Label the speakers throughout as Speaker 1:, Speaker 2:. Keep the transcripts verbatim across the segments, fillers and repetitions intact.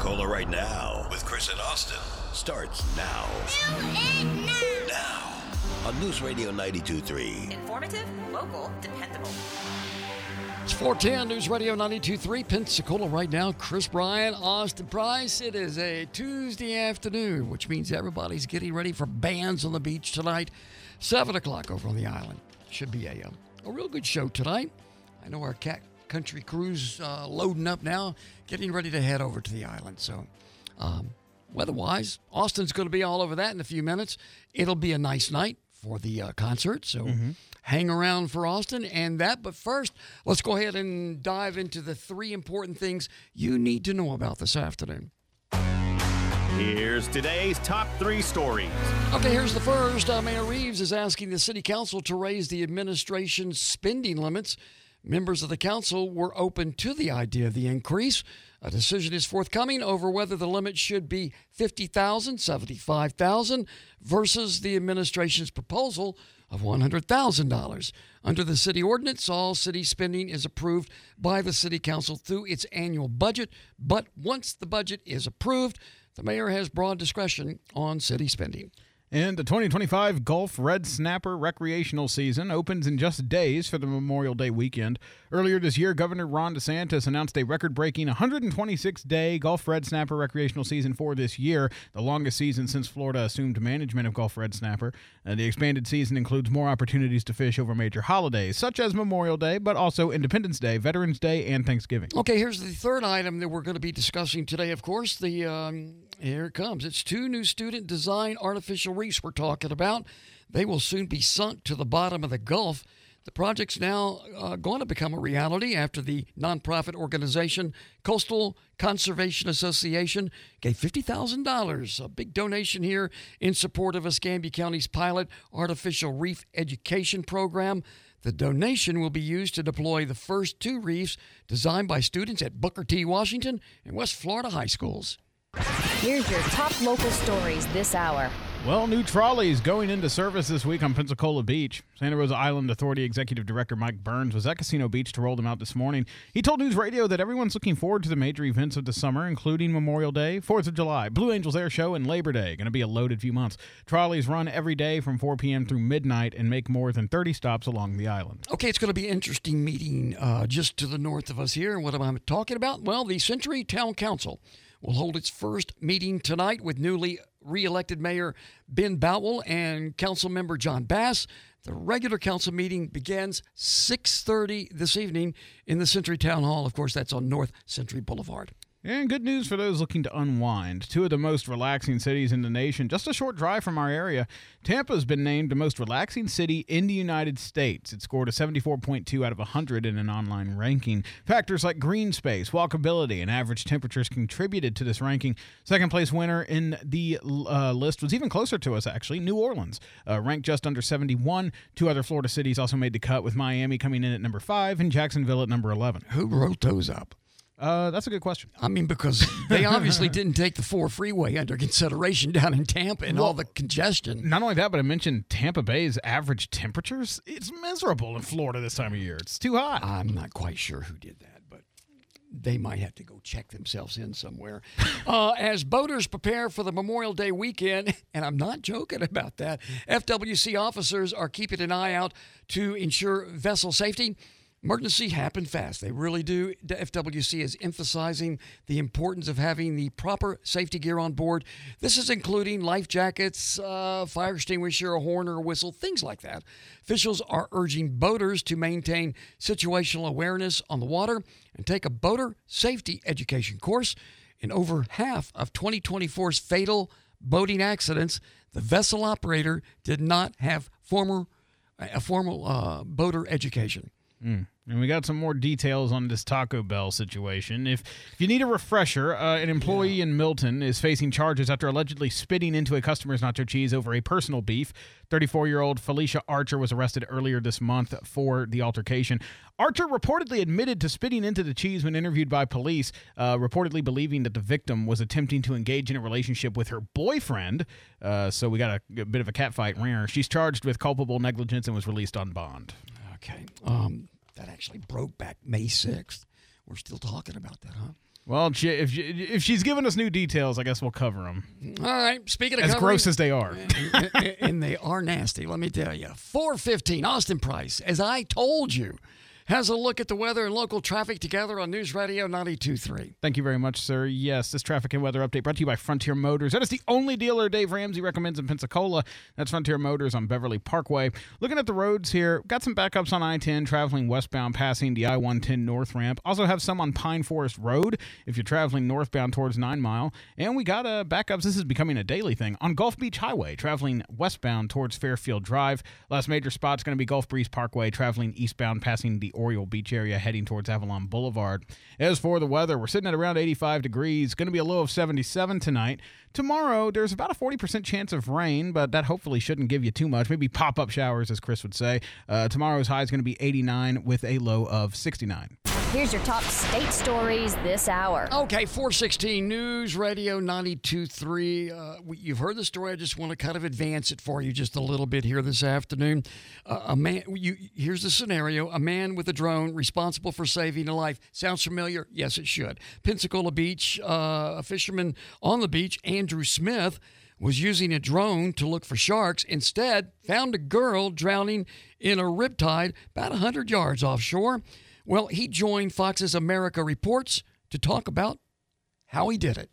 Speaker 1: Pensacola right now with Chris and Austin starts now. Now. Now. On News Radio ninety-two point three.
Speaker 2: Informative, local, dependable.
Speaker 3: It's four ten News Radio ninety-two point three, Pensacola right now. Chris Bryant, Austin Price. It is a Tuesday afternoon, which means everybody's getting ready for bands on the beach tonight. seven o'clock over on the island. Should be a, a real good show tonight. I know our cat country crew's uh, loading up now, getting ready to head over to the island. So, um, weather-wise, Austin's going to be all over that in a few minutes. It'll be a nice night for the uh, concert, so mm-hmm. hang around for Austin and that. But first, let's go ahead and dive into the three important things you need to know about this afternoon.
Speaker 4: Here's today's top three stories.
Speaker 3: Okay, here's the first. Uh, Mayor Reeves is asking the city council to raise the administration's spending limits. Members of the council were open to the idea of the increase. A decision is forthcoming over whether the limit should be fifty thousand dollars, seventy-five thousand dollars versus the administration's proposal of one hundred thousand dollars. Under the city ordinance, all city spending is approved by the city council through its annual budget, but once the budget is approved, the mayor has broad discretion on city spending.
Speaker 5: And the twenty twenty-five Gulf Red Snapper recreational season opens in just days for the Memorial Day weekend. Earlier this year, Governor Ron DeSantis announced a record-breaking one hundred twenty-six day Gulf Red Snapper recreational season for this year, the longest season since Florida assumed management of Gulf Red Snapper. Uh, the expanded season includes more opportunities to fish over major holidays, such as Memorial Day, but also Independence Day, Veterans Day, and Thanksgiving.
Speaker 3: Okay, here's the third item that we're going to be discussing today, of course. The um, here it comes. It's two new student-designed artificial reefs we're talking about. They will soon be sunk to the bottom of the Gulf. The project's now uh, going to become a reality after the nonprofit organization Coastal Conservation Association gave fifty thousand dollars, a big donation here in support of Escambia County's pilot artificial reef education program. The donation will be used to deploy the first two reefs designed by students at Booker T. Washington and West Florida high schools.
Speaker 6: Here's your top local stories this hour.
Speaker 5: Well, new trolleys going into service this week on Pensacola Beach. Santa Rosa Island Authority Executive Director Mike Burns was at Casino Beach to roll them out this morning. He told News Radio that everyone's looking forward to the major events of the summer, including Memorial Day, fourth of July, Blue Angels Air Show, and Labor Day. Going to be a loaded few months. Trolleys run every day from four p.m. through midnight and make more than thirty stops along the island.
Speaker 3: Okay, it's going to be an interesting meeting uh, just to the north of us here. And what am I talking about? Well, the Century Town Council will hold its first meeting tonight with newly re-elected Mayor Ben Boutwell and Council Member John Bass. The regular council meeting begins six thirty this evening in the Century Town Hall. Of course, that's on North Century Boulevard.
Speaker 5: And good news for those looking to unwind. Two of the most relaxing cities in the nation, just a short drive from our area. Tampa's been named the most relaxing city in the United States. It scored a seventy-four point two out of one hundred in an online ranking. Factors like green space, walkability, and average temperatures contributed to this ranking. Second place winner in the uh, list was even closer to us, actually, New Orleans, uh, ranked just under seventy-one. Two other Florida cities also made the cut, with Miami coming in at number five and Jacksonville at number eleven.
Speaker 3: Who wrote those up?
Speaker 5: Uh, that's a good question.
Speaker 3: I mean, because they obviously didn't take the four freeway under consideration down in Tampa and well, all the congestion.
Speaker 5: Not only that, but I mentioned Tampa Bay's average temperatures. It's miserable in Florida this time of year. It's too hot.
Speaker 3: I'm not quite sure who did that, but they might have to go check themselves in somewhere. uh, as boaters prepare for the Memorial Day weekend, and I'm not joking about that, F W C officers are keeping an eye out to ensure vessel safety. Emergency happen fast. They really do. The F W C is emphasizing the importance of having the proper safety gear on board. This is including life jackets, uh, fire extinguisher, a horn or a whistle, things like that. Officials are urging boaters to maintain situational awareness on the water and take a boater safety education course. In over half of twenty twenty-four's fatal boating accidents, the vessel operator did not have former, a formal uh, boater education.
Speaker 5: Mm. And we got some more details on this Taco Bell situation. If, if you need a refresher, uh, an employee yeah. in Milton is facing charges after allegedly spitting into a customer's nacho cheese over a personal beef. thirty-four-year-old Felicia Archer was arrested earlier this month for the altercation. Archer reportedly admitted to spitting into the cheese when interviewed by police, uh, reportedly believing that the victim was attempting to engage in a relationship with her boyfriend. Uh, so we got a, a bit of a catfight. She's charged with culpable negligence and was released on bond.
Speaker 3: Okay. Um, that actually broke back May sixth. We're still talking about that, huh?
Speaker 5: Well, she, if she, if she's giving us new details, I guess we'll cover them.
Speaker 3: All right. Speaking of
Speaker 5: as
Speaker 3: covering,
Speaker 5: gross as they are,
Speaker 3: and, and, and they are nasty. Let me tell you. four fifteen, Austin Price, as I told you, has a look at the weather and local traffic together on News Radio ninety-two point three.
Speaker 5: Thank you very much, sir. Yes, this traffic and weather update brought to you by Frontier Motors. That is the only dealer Dave Ramsey recommends in Pensacola. That's Frontier Motors on Beverly Parkway. Looking at the roads here, got some backups on I ten traveling westbound passing the I one ten north ramp. Also have some on Pine Forest Road if you're traveling northbound towards Nine Mile. And we got uh, backups, this is becoming a daily thing, on Gulf Beach Highway traveling westbound towards Fairfield Drive. Last major spot's going to be Gulf Breeze Parkway traveling eastbound passing the Oriole Beach area heading towards Avalon Boulevard. As for the weather, we're sitting at around eighty-five degrees. Going to be a low of seventy-seven tonight. Tomorrow, there's about a forty percent chance of rain, but that hopefully shouldn't give you too much. Maybe pop-up showers, as Chris would say. Uh, tomorrow's high is going to be eighty-nine with a low of sixty-nine.
Speaker 6: Here's your top state stories this hour.
Speaker 3: Okay, four sixteen News Radio ninety-two point three. Uh, we, you've heard the story. I just want to kind of advance it for you just a little bit here this afternoon. Uh, a man. You, here's the scenario. A man with a drone responsible for saving a life. Sounds familiar? Yes, it should. Pensacola Beach, uh, a fisherman on the beach, Andrew Smith, was using a drone to look for sharks. Instead, found a girl drowning in a riptide about one hundred yards offshore. Well, he joined Fox's America Reports to talk about how he did it.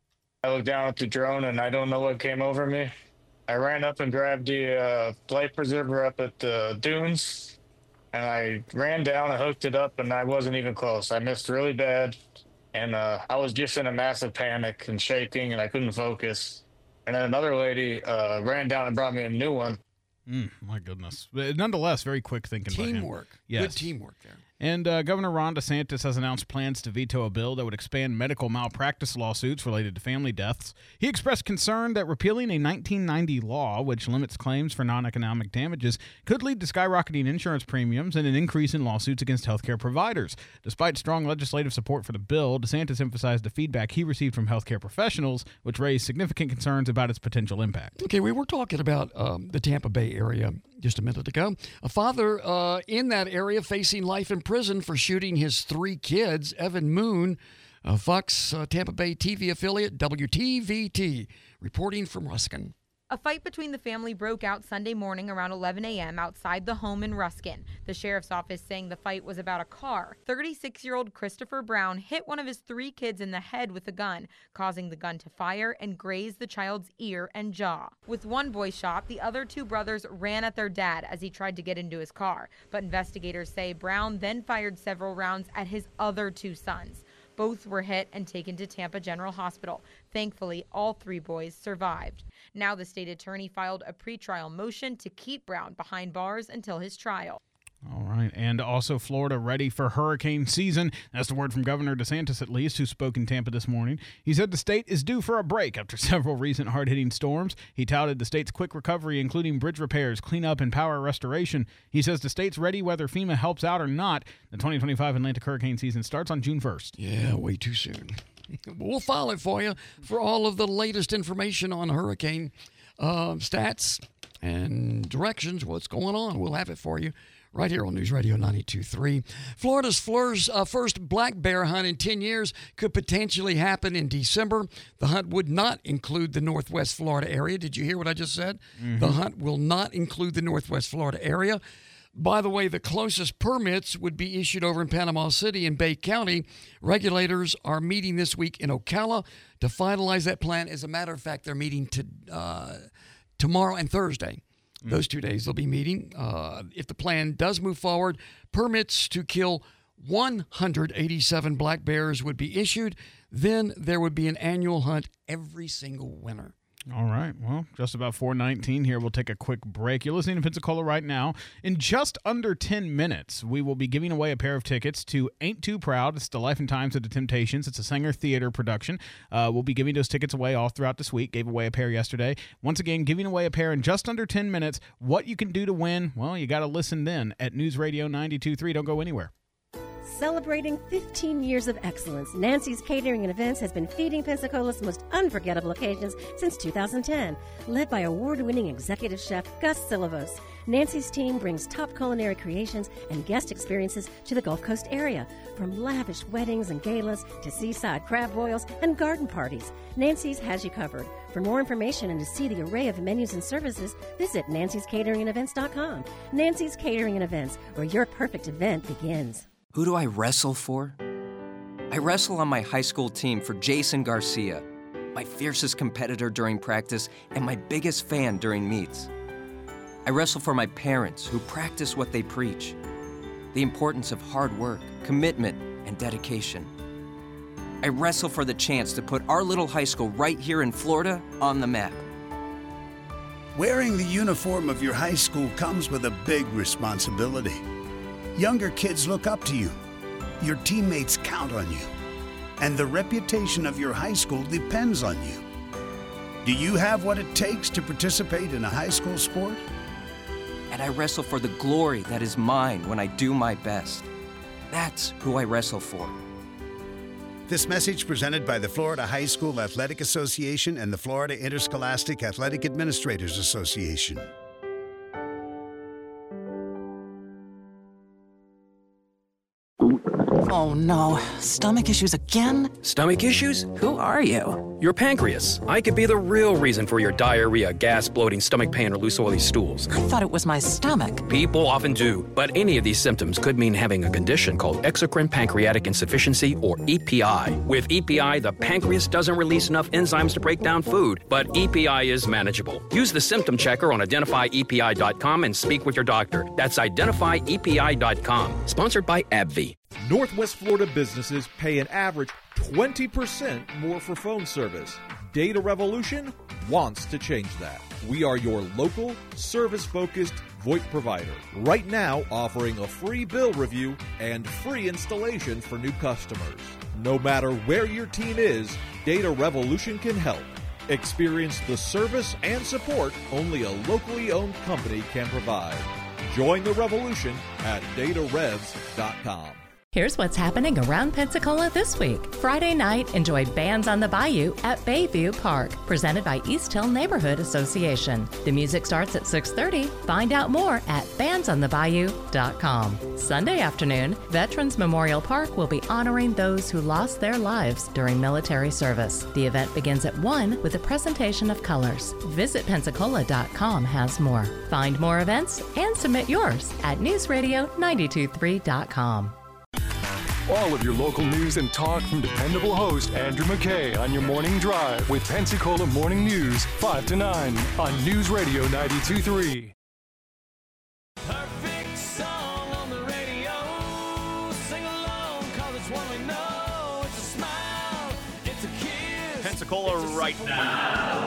Speaker 7: I looked down at the drone, and I don't know what came over me. I ran up and grabbed the uh, life preserver up at the dunes, and I ran down and hooked it up, and I wasn't even close. I missed really bad, and uh, I was just in a massive panic and shaking, and I couldn't focus. And then another lady uh, ran down and brought me a new one.
Speaker 5: Mm, my goodness. But nonetheless, very quick thinking by him.
Speaker 3: Teamwork.
Speaker 5: Yes.
Speaker 3: Good teamwork there.
Speaker 5: And uh, Governor Ron DeSantis has announced plans to veto a bill that would expand medical malpractice lawsuits related to family deaths. He expressed concern that repealing a nineteen ninety law, which limits claims for non-economic damages, could lead to skyrocketing insurance premiums and an increase in lawsuits against healthcare providers. Despite strong legislative support for the bill, DeSantis emphasized the feedback he received from healthcare professionals, which raised significant concerns about its potential impact.
Speaker 3: Okay, we were talking about um, the Tampa Bay area just a minute ago. A father uh, in that area facing life in prison for shooting his three kids. Evan Moon, uh, Fox uh, Tampa Bay T V affiliate W T V T, reporting from Ruskin.
Speaker 8: A fight between the family broke out Sunday morning around eleven a.m. outside the home in Ruskin. The sheriff's office saying the fight was about a car. thirty-six-year-old Christopher Brown hit one of his three kids in the head with a gun, causing the gun to fire and graze the child's ear and jaw. With one boy shot, the other two brothers ran at their dad as he tried to get into his car. But investigators say Brown then fired several rounds at his other two sons. Both were hit and taken to Tampa General Hospital. Thankfully, all three boys survived. Now the state attorney filed a pretrial motion to keep Brown behind bars until his trial.
Speaker 5: All right. And also Florida ready for hurricane season. That's the word from Governor DeSantis, at least, who spoke in Tampa this morning. He said the state is due for a break after several recent hard-hitting storms. He touted the state's quick recovery, including bridge repairs, cleanup, and power restoration. He says the state's ready whether FEMA helps out or not. The twenty twenty-five Atlantic hurricane season starts on June first.
Speaker 3: Yeah, way too soon. We'll file it for you for all of the latest information on hurricane uh, stats and directions, what's going on. We'll have it for you right here on News Radio ninety-two point three. Florida's Fleurs, uh, first black bear hunt in ten years could potentially happen in December. The hunt would not include the Northwest Florida area. Did you hear what I just said? Mm-hmm. The hunt will not include the Northwest Florida area. By the way, the closest permits would be issued over in Panama City in Bay County. Regulators are meeting this week in Ocala to finalize that plan. As a matter of fact, they're meeting to, uh, tomorrow and Thursday. Mm. Those two days they'll be meeting. Uh, if the plan does move forward, permits to kill one hundred eighty-seven black bears would be issued. Then there would be an annual hunt every single winter.
Speaker 5: All right. Well, just about four nineteen here. We'll take a quick break. You're listening to Pensacola right now. In just under ten minutes, we will be giving away a pair of tickets to Ain't Too Proud. It's the Life and Times of the Temptations. It's a Sanger Theater production. Uh, we'll be giving those tickets away all throughout this week. Gave away a pair yesterday. Once again, giving away a pair in just under ten minutes. What you can do to win, well, you got to listen then at News Radio ninety-two point three. Don't go anywhere.
Speaker 9: Celebrating fifteen years of excellence, Nancy's Catering and Events has been feeding Pensacola's most unforgettable occasions since two thousand ten. Led by award-winning executive chef Gus Silivos, Nancy's team brings top culinary creations and guest experiences to the Gulf Coast area. From lavish weddings and galas to seaside crab boils and garden parties, Nancy's has you covered. For more information and to see the array of menus and services, visit nancys catering and events dot com. Nancy's Catering and Events, where your perfect event begins.
Speaker 10: Who do I wrestle for? I wrestle on my high school team for Jason Garcia, my fiercest competitor during practice and my biggest fan during meets. I wrestle for my parents who practice what they preach, the importance of hard work, commitment, and dedication. I wrestle for the chance to put our little high school right here in Florida on the map.
Speaker 11: Wearing the uniform of your high school comes with a big responsibility. Younger kids look up to you. Your teammates count on you. And the reputation of your high school depends on you. Do you have what it takes to participate in a high school sport?
Speaker 10: And I wrestle for the glory that is mine when I do my best. That's who I wrestle for.
Speaker 11: This message presented by the Florida High School Athletic Association and the Florida Interscholastic Athletic Administrators Association.
Speaker 12: Oh no, stomach issues again?
Speaker 13: Stomach issues?
Speaker 12: Who are you?
Speaker 13: Your pancreas. I could be the real reason for your diarrhea, gas, bloating, stomach pain, or loose oily stools.
Speaker 12: I thought it was my stomach.
Speaker 13: People often do, but any of these symptoms could mean having a condition called exocrine pancreatic insufficiency, or E P I. With E P I, the pancreas doesn't release enough enzymes to break down food, but E P I is manageable. Use the symptom checker on identify E P I dot com and speak with your doctor. That's identify E P I dot com. Sponsored by AbbVie.
Speaker 14: Northwest Florida businesses pay an average twenty percent more for phone service. Data Revolution wants to change that. We are your local, service-focused VoIP provider. Right now, offering a free bill review and free installation for new customers. No matter where your team is, Data Revolution can help. Experience the service and support only a locally owned company can provide. Join the revolution at data revs dot com.
Speaker 15: Here's what's happening around Pensacola this week. Friday night, enjoy Bands on the Bayou at Bayview Park, presented by East Hill Neighborhood Association. The music starts at six thirty. Find out more at bands on the bayou dot com. Sunday afternoon, Veterans Memorial Park will be honoring those who lost their lives during military service. The event begins at one with a presentation of colors. Visit Pensacola dot com has more. Find more events and submit yours at news radio nine two three dot com.
Speaker 16: All of your local news and talk from dependable host Andrew McKay on your morning drive with Pensacola Morning News, five to nine on News Radio ninety-two point three.
Speaker 17: Perfect song on the radio. Sing along, cause it's one we know. It's a smile, it's a kiss.
Speaker 4: Pensacola right now.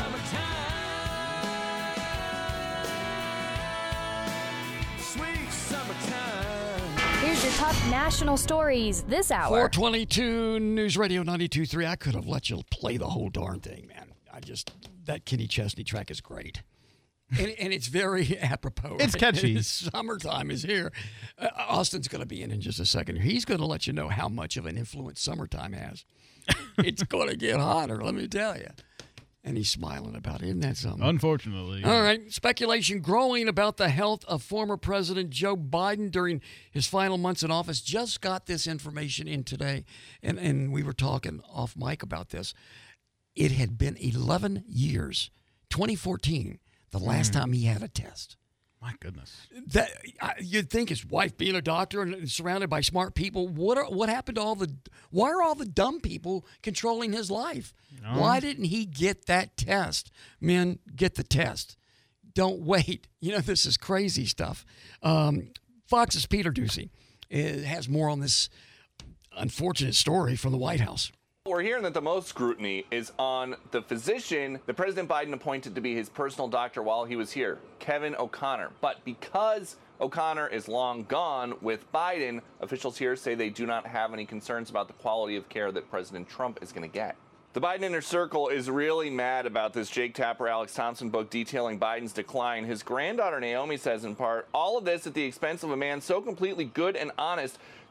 Speaker 17: Sweet summertime.
Speaker 6: Here's your top national stories this hour.
Speaker 3: four twenty-two News Radio ninety-two point three. I could have let you play the whole darn thing, man. I just, that Kenny Chesney track is great. And, and it's very apropos.
Speaker 5: It's
Speaker 3: right?
Speaker 5: catchy.
Speaker 3: Summertime is here. Uh, Austin's going to be in in just a second. He's going to let you know how much of an influence summertime has. It's going to get hotter, let me tell you. And he's smiling about it. Isn't that something?
Speaker 5: Unfortunately. Yeah.
Speaker 3: All right. Speculation growing about the health of former President Joe Biden during his final months in office. Just got this information in today, and, and we were talking off mic about this. It had been eleven years, twenty fourteen, the last mm. time he had a test.
Speaker 5: My goodness.
Speaker 3: That I, you'd think his wife being a doctor and surrounded by smart people. What are, what happened to all the? Why are all the dumb people controlling his life? No. Why didn't he get that test? Men, get the test. Don't wait. You know, this is crazy stuff. Um, Fox's Peter Doocy has more on this unfortunate story from the White House.
Speaker 18: We're hearing that the most scrutiny is on the physician that President Biden appointed to be his personal doctor while he was here, Kevin O'Connor. But because O'Connor is long gone with Biden, officials here say they do not have any concerns about the quality of care that President Trump is going to get. The Biden Inner Circle is really mad about this Jake Tapper, Alex Thompson book detailing Biden's decline. His granddaughter Naomi says in part, all of this at the expense of a man so completely good and honest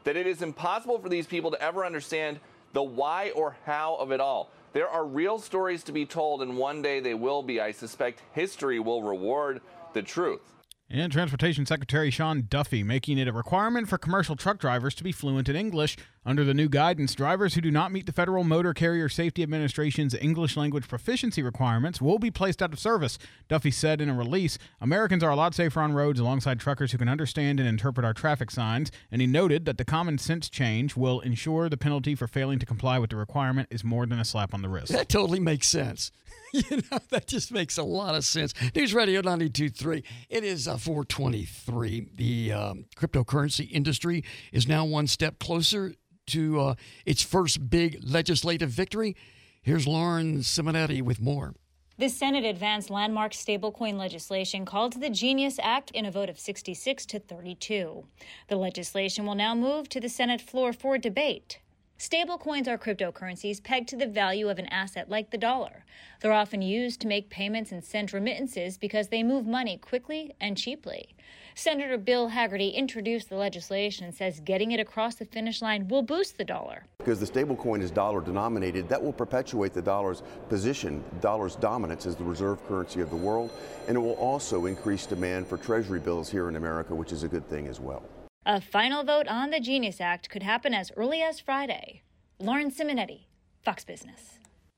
Speaker 18: that it is impossible for these people to ever understand the why or how of it all. There are real stories to be told, and one day they will be. I suspect history will reward the truth.
Speaker 5: And Transportation Secretary Sean Duffy making it a requirement for commercial truck drivers to be fluent in English. Under the new guidance, drivers who do not meet the Federal Motor Carrier Safety Administration's English language proficiency requirements will be placed out of service. Duffy said in a release, Americans are a lot safer on roads alongside truckers who can understand and interpret our traffic signs, and he noted that the common sense change will ensure the penalty for failing to comply with the requirement is more than a slap on the wrist.
Speaker 3: That totally makes sense. You know, that just makes a lot of sense. News Radio ninety-two point three. It is uh, four twenty-three. The um, cryptocurrency industry is now one step closer to uh, its first big legislative victory. Here's Lauren Simonetti with more.
Speaker 19: The Senate advanced landmark stablecoin legislation called the Genius Act in a vote of sixty-six to thirty-two. The legislation will now move to the Senate floor for debate. Stablecoins are cryptocurrencies pegged to the value of an asset like the dollar. They're often used to make payments and send remittances because they move money quickly and cheaply. Senator Bill Haggerty introduced the legislation and says getting it across the finish line will boost the dollar.
Speaker 20: Because the stablecoin is dollar denominated, that will perpetuate the dollar's position, dollar's dominance as the reserve currency of the world, and it will also increase demand for treasury bills here in America, which is a good thing as well.
Speaker 19: A final vote on the Genius Act could happen as early as Friday. Lauren Simonetti, Fox Business.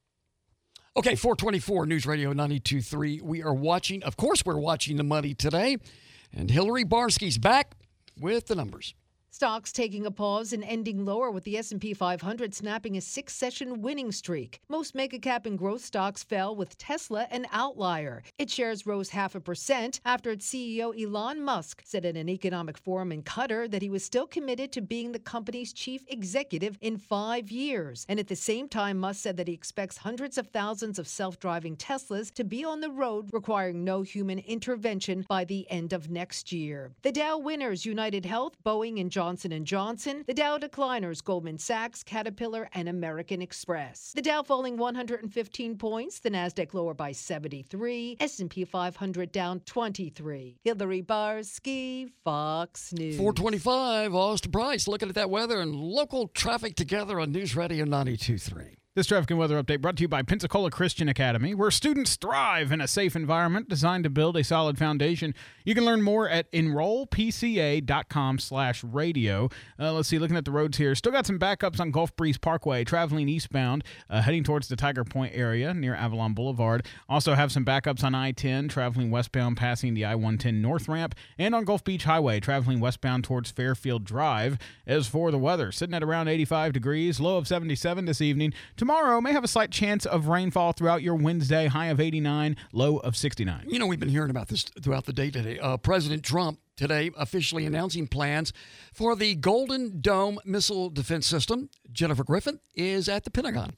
Speaker 3: Okay, four twenty-four News Radio ninety-two point three. We are watching, of course, we're watching the money today. And Hillary Barsky's back with the numbers.
Speaker 21: Stocks taking a pause and ending lower with the S and P five hundred snapping a six-session winning streak. Most mega-cap and growth stocks fell with Tesla an outlier. Its shares rose half a percent after its C E O Elon Musk said at an economic forum in Qatar that he was still committed to being the company's chief executive in five years. And at the same time, Musk said that he expects hundreds of thousands of self-driving Teslas to be on the road requiring no human intervention by the end of next year. The Dow winners, United Health, Boeing, and Johnson Johnson and Johnson. The Dow decliners, Goldman Sachs, Caterpillar, and American Express. The Dow falling one hundred fifteen points, the Nasdaq lower by seventy-three, S and P five hundred down twenty-three. Hillary Barsky, Fox News.
Speaker 3: four twenty-five, Austin Price looking at that weather and local traffic together on News Radio ninety-two point three.
Speaker 5: This traffic and weather update brought to you by Pensacola Christian Academy, where students thrive in a safe environment designed to build a solid foundation. You can learn more at enroll p c a dot com slash radio. Uh, let's see, looking at the roads here, still got some backups on Gulf Breeze Parkway, traveling eastbound, uh, heading towards the Tiger Point area near Avalon Boulevard. Also have some backups on I ten, traveling westbound, passing the I one ten North Ramp, and on Gulf Beach Highway, traveling westbound towards Fairfield Drive. As for the weather, sitting at around eighty-five degrees, low of seventy-seven this evening. Tomorrow may have a slight chance of rainfall throughout your Wednesday, high of eighty-nine, low of sixty-nine.
Speaker 3: You know, we've been hearing about this throughout the day today. Uh, President Trump today officially announcing plans for the Golden Dome missile defense system. Jennifer Griffin is at the Pentagon.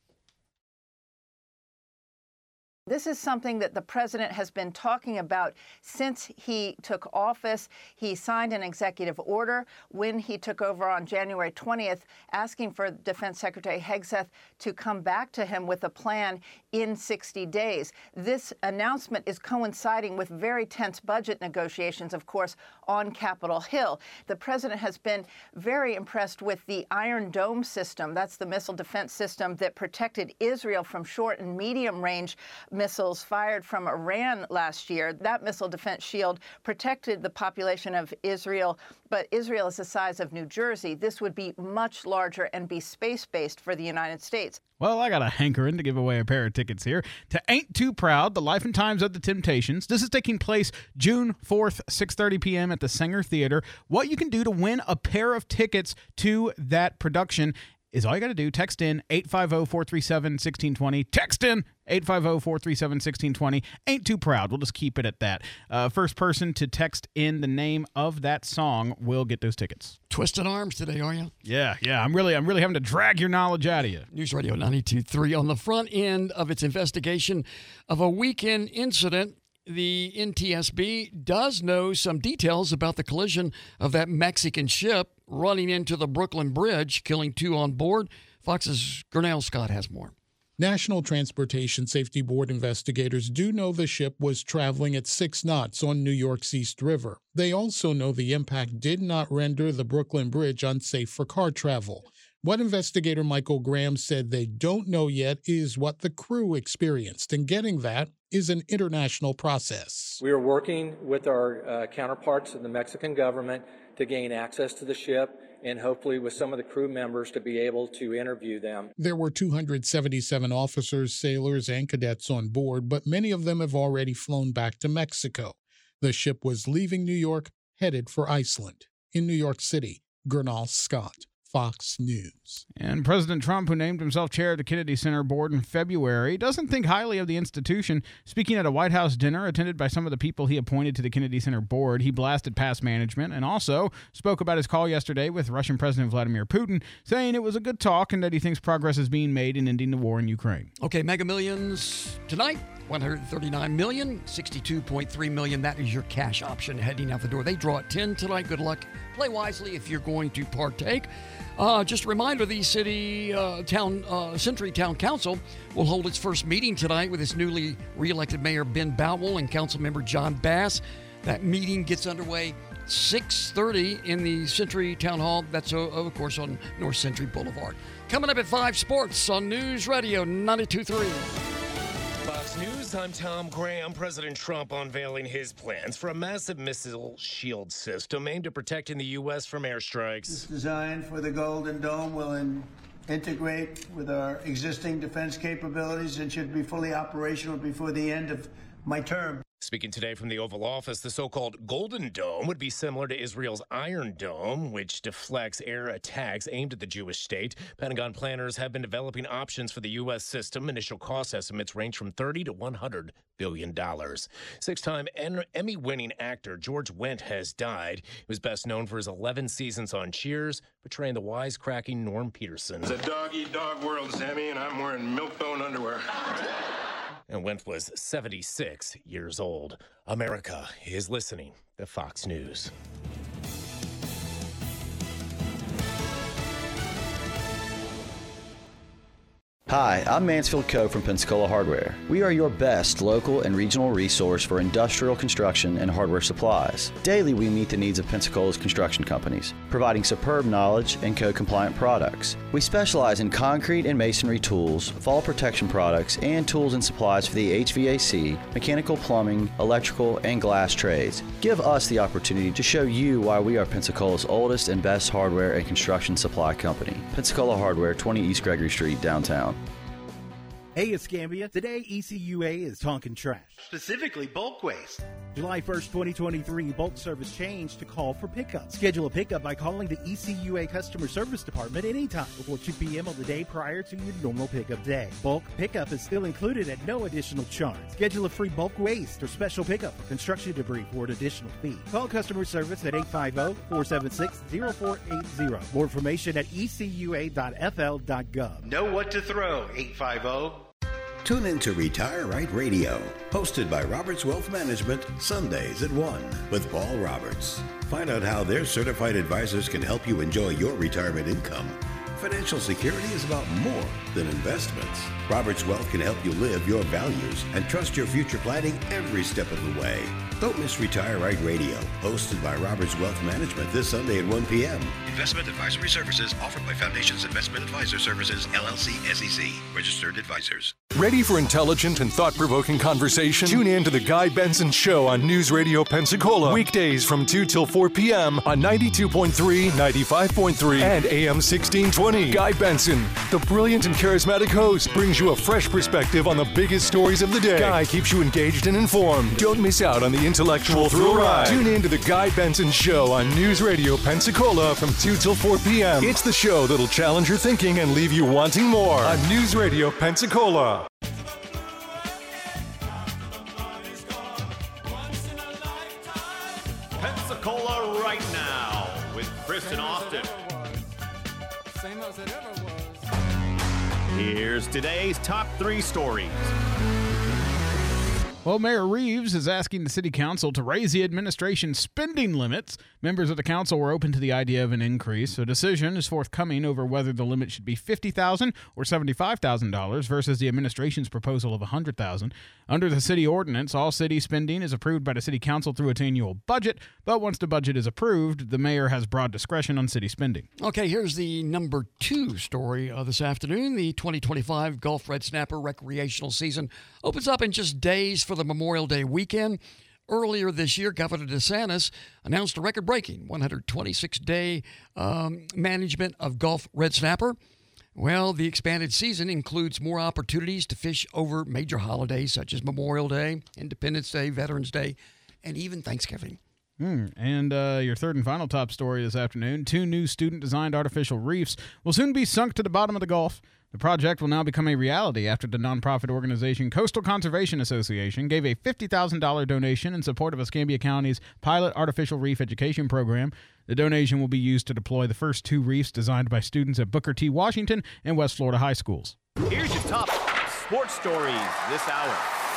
Speaker 22: This is something that the president has been talking about since he took office. He signed an executive order when he took over on January twentieth, asking for Defense Secretary Hegseth to come back to him with a plan in sixty days. This announcement is coinciding with very tense budget negotiations, of course, on Capitol Hill. The president has been very impressed with the Iron Dome system. That's the missile defense system that protected Israel from short and medium range missiles fired from Iran last year. That missile defense shield protected the population of Israel, but Israel is the size of New Jersey. This would be much larger and be space-based for the United States.
Speaker 5: Well, I got a hankering to give away a pair of tickets here to Ain't Too Proud, The Life and Times of the Temptations. This is taking place June fourth, six thirty p.m. at the Sanger Theater. What you can do to win a pair of tickets to that production is all you got to do. Text in eight five zero, four three seven, one six two zero. Text in eight five zero, four three seven, one six two zero. Ain't Too Proud. We'll just keep it at that. Uh, first person to text in the name of that song will get those tickets.
Speaker 3: Twisted arms today, are you?
Speaker 5: Yeah, yeah. I'm really, I'm really having to drag your knowledge out of you.
Speaker 3: News Radio ninety-two point three on the front end of its investigation of a weekend incident. The N T S B does know some details about the collision of that Mexican ship running into the Brooklyn Bridge, killing two on board. Fox's Gernell Scott has more.
Speaker 1: National Transportation Safety Board investigators do know the ship was traveling at six knots on New York's East River. They also know the impact did not render the Brooklyn Bridge unsafe for car travel. What investigator Michael Graham said they don't know yet is what the crew experienced, and getting that is an international process.
Speaker 2: We are working with our uh, counterparts in the Mexican government to gain access to the ship and hopefully with some of the crew members to be able to interview them.
Speaker 1: There were two hundred seventy-seven officers, sailors, and cadets on board, but many of them have already flown back to Mexico. The ship was leaving New York, headed for Iceland. In New York City, Gernal Scott, Fox News.
Speaker 5: And President Trump, who named himself chair of the Kennedy Center board in February, doesn't think highly of the institution. Speaking at a White House dinner attended by some of the people he appointed to the Kennedy Center board, he blasted past management and also spoke about his call yesterday with Russian President Vladimir Putin, saying it was a good talk and that he thinks progress is being made in ending the war in Ukraine.
Speaker 3: Okay, Mega Millions tonight, one hundred thirty-nine million dollars, sixty-two point three million dollars. That is your cash option heading out the door. They draw at ten tonight. Good luck. Play wisely if you're going to partake. Uh, just a reminder, the city uh, town uh, Century Town Council will hold its first meeting tonight with its newly re-elected mayor Ben Bowell and council member John Bass. That meeting gets underway six thirty in the Century Town Hall. That's, uh, of course, on North Century Boulevard. Coming up at five Sports on News Radio ninety-two point three.
Speaker 23: Fox News, I'm Tom Graham. President Trump unveiling his plans for a massive missile shield system aimed at protecting the U S from airstrikes.
Speaker 24: This design for the Golden Dome will in- integrate with our existing defense capabilities and should be fully operational before the end of my term.
Speaker 23: Speaking today from the Oval Office, the so-called Golden Dome would be similar to Israel's Iron Dome, which deflects air attacks aimed at the Jewish state. Pentagon planners have been developing options for the U S system. Initial cost estimates range from thirty to one hundred billion dollars. Six-time Emmy-winning actor George Wendt has died. He was best known for his eleven seasons on Cheers, portraying the wisecracking Norm Peterson.
Speaker 25: It's a dog-eat-dog world, Sammy, and I'm wearing milk-bone underwear.
Speaker 23: And Wendt was seventy-six years old. America is listening to Fox News.
Speaker 26: Hi, I'm Mansfield Coe from Pensacola Hardware. We are your best local and regional resource for industrial construction and hardware supplies. Daily, we meet the needs of Pensacola's construction companies, providing superb knowledge and code-compliant products. We specialize in concrete and masonry tools, fall protection products, and tools and supplies for the H V A C, mechanical, plumbing, electrical, and glass trades. Give us the opportunity to show you why we are Pensacola's oldest and best hardware and construction supply company. Pensacola Hardware, twenty East Gregory Street, downtown.
Speaker 27: Hey, it's Gambia. Today, E C U A is talking trash. Specifically, bulk waste. July first, twenty twenty-three, bulk service changed to call for pickup. Schedule a pickup by calling the E C U A Customer Service Department anytime before two p.m. on the day prior to your normal pickup day. Bulk pickup is still included at no additional charge. Schedule a free bulk waste or special pickup for construction debris for an additional fee. Call customer service at eight five zero, four seven six, zero four eight zero. More information at e c u a dot f l dot gov.
Speaker 28: Know what to throw, eight five zero.
Speaker 29: Tune in to Retire Right Radio, hosted by Roberts Wealth Management, Sundays at one with Paul Roberts. Find out how their certified advisors can help you enjoy your retirement income. Financial security is about more than investments. Roberts Wealth can help you live your values and trust your future planning every step of the way. Don't miss Retire Right Radio, hosted by Roberts Wealth Management this Sunday at one p.m.
Speaker 30: Investment advisory services offered by Foundations Investment Advisor Services, L L C, S E C, registered advisors.
Speaker 16: Ready for intelligent and thought-provoking conversation? Tune in to The Guy Benson Show on News Radio Pensacola. Weekdays from two till four p.m. on ninety-two point three, ninety-five point three, and A M sixteen twenty. Guy Benson, the brilliant and charismatic host, brings you a fresh perspective on the biggest stories of the day. Guy keeps you engaged and informed. Don't miss out on the intellectual thrill ride. Tune in to The Guy Benson Show on News Radio Pensacola from two till four p.m. It's the show that'll challenge your thinking and leave you wanting more on News Radio Pensacola.
Speaker 4: Pensacola right now with Kristen Austin.
Speaker 17: Same as it ever was.
Speaker 4: Here's today's top three stories.
Speaker 5: Well, Mayor Reeves is asking the city council to raise the administration's spending limits. Members of the council were open to the idea of an increase. A decision is forthcoming over whether the limit should be fifty thousand dollars or seventy-five thousand dollars versus the administration's proposal of one hundred thousand dollars. Under the city ordinance, all city spending is approved by the city council through its annual budget, but once the budget is approved, the mayor has broad discretion on city spending.
Speaker 3: Okay, here's the number two story of this afternoon. The twenty twenty-five Gulf Red Snapper recreational season opens up in just days for the Memorial Day weekend. Earlier this year, Governor DeSantis announced a record-breaking one hundred twenty-six day um, management of Gulf Red Snapper. Well, the expanded season includes more opportunities to fish over major holidays such as Memorial Day, Independence Day, Veterans Day, and even Thanksgiving.
Speaker 5: Mm, and uh, your third and final top story this afternoon, two new student-designed artificial reefs will soon be sunk to the bottom of the Gulf. The project will now become a reality after the nonprofit organization Coastal Conservation Association gave a fifty thousand dollars donation in support of Escambia County's pilot artificial reef education program. The donation will be used to deploy the first two reefs designed by students at Booker T. Washington and West Florida high schools.
Speaker 4: Here's your top sports stories this hour.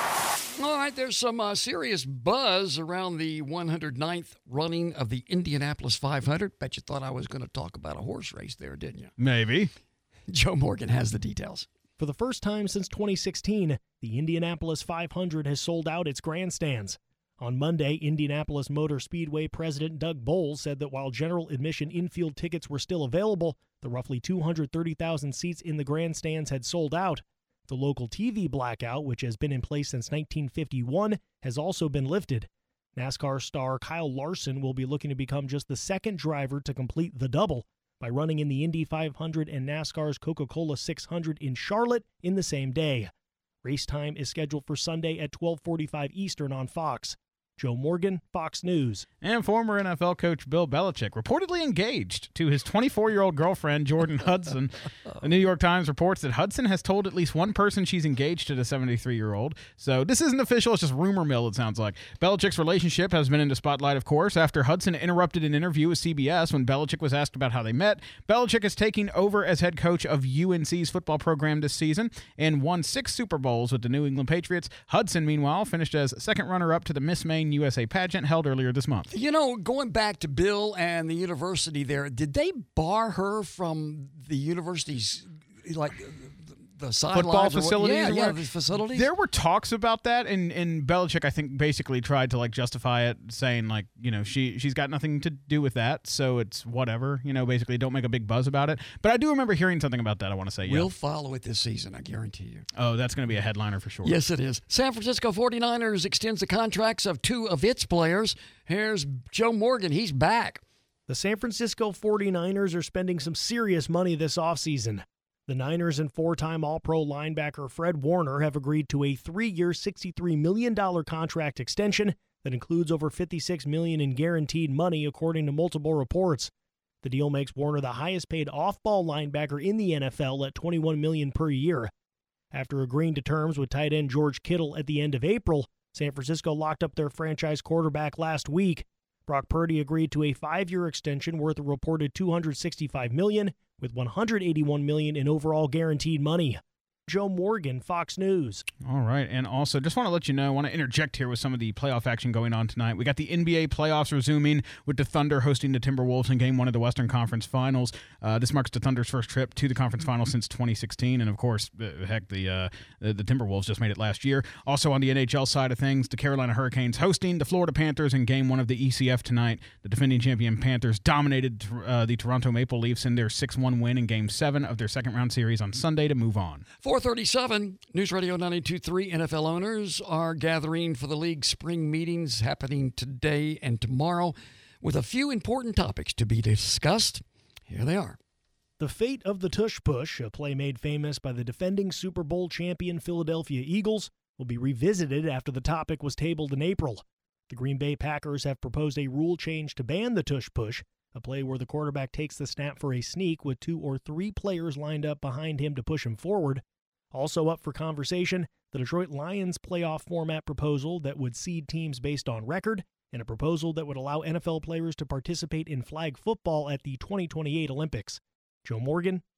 Speaker 3: All right, there's some uh, serious buzz around the one hundred ninth running of the Indianapolis five hundred. Bet you thought I was going to talk about a horse race there, didn't you?
Speaker 5: Maybe.
Speaker 3: Joe Morgan has the details.
Speaker 6: For the first time since twenty sixteen, the Indianapolis five hundred has sold out its grandstands. On Monday, Indianapolis Motor Speedway President Doug Bowles said that while general admission infield tickets were still available, the roughly two hundred thirty thousand seats in the grandstands had sold out. The local T V blackout, which has been in place since nineteen fifty-one, has also been lifted. NASCAR star Kyle Larson will be looking to become just the second driver to complete the double by running in the Indy five hundred and NASCAR's Coca-Cola six hundred in Charlotte in the same day. Race time is scheduled for Sunday at twelve forty-five Eastern on Fox. Joe Morgan, Fox News.
Speaker 5: And former N F L coach Bill Belichick reportedly engaged to his twenty-four-year-old girlfriend, Jordan Hudson. The New York Times reports that Hudson has told at least one person she's engaged to the seventy-three-year-old. So this isn't official, it's just rumor mill, it sounds like. Belichick's relationship has been in the spotlight, of course, after Hudson interrupted an interview with C B S when Belichick was asked about how they met. Belichick is taking over as head coach of U N C's football program this season and won six Super Bowls with the New England Patriots. Hudson, meanwhile, finished as second runner-up to the Miss Maine U S A pageant held earlier this month.
Speaker 3: You know, going back to Bill and the university there, did they bar her from the university's, like, the sidelines?
Speaker 5: Football facilities?
Speaker 3: Yeah,
Speaker 5: or
Speaker 3: yeah,
Speaker 5: what?
Speaker 3: the facilities?
Speaker 5: There were talks about that, and, and Belichick, I think, basically tried to, like, justify it, saying, like, you know, she, she's got nothing to do with that, so it's whatever. You know, basically, don't make a big buzz about it. But I do remember hearing something about that, I want to say, yeah.
Speaker 3: We'll follow it this season, I guarantee you.
Speaker 5: Oh, that's going to be a headliner for sure.
Speaker 3: Yes, it is. San Francisco forty-niners extends the contracts of two of its players. Here's Joe Morgan. He's back.
Speaker 6: The San Francisco forty-niners are spending some serious money this offseason. The Niners and four-time All-Pro linebacker Fred Warner have agreed to a three-year, sixty-three million dollars contract extension that includes over fifty-six million dollars in guaranteed money, according to multiple reports. The deal makes Warner the highest-paid off-ball linebacker in the N F L at twenty-one million dollars per year. After agreeing to terms with tight end George Kittle at the end of April, San Francisco locked up their franchise quarterback last week. Brock Purdy agreed to a five-year extension worth a reported two hundred sixty-five million dollars, with one hundred eighty-one million dollars in overall guaranteed money. Joe Morgan, Fox News.
Speaker 5: All right, and also just want to let you know, I want to interject here with some of the playoff action going on tonight. We got the N B A playoffs resuming with the Thunder hosting the Timberwolves in Game One of the Western Conference Finals. Uh, this marks the Thunder's first trip to the conference finals since twenty sixteen, and of course, uh, heck, the, uh, the the Timberwolves just made it last year. Also on the N H L side of things, the Carolina Hurricanes hosting the Florida Panthers in Game One of the E C F tonight. The defending champion Panthers dominated uh, the Toronto Maple Leafs in their six one win in Game Seven of their second round series on Sunday to move on.
Speaker 3: four thirty-seven, News Radio ninety-two point three. N F L owners are gathering for the league's spring meetings happening today and tomorrow with a few important topics to be discussed. Here they are.
Speaker 6: The fate of the Tush Push, a play made famous by the defending Super Bowl champion Philadelphia Eagles, will be revisited after the topic was tabled in April. The Green Bay Packers have proposed a rule change to ban the Tush Push, a play where the quarterback takes the snap for a sneak with two or three players lined up behind him to push him forward. Also up for conversation, the Detroit Lions playoff format proposal that would seed teams based on record, and a proposal that would allow N F L players to participate in flag football at the twenty twenty-eight Olympics. Joe Morgan,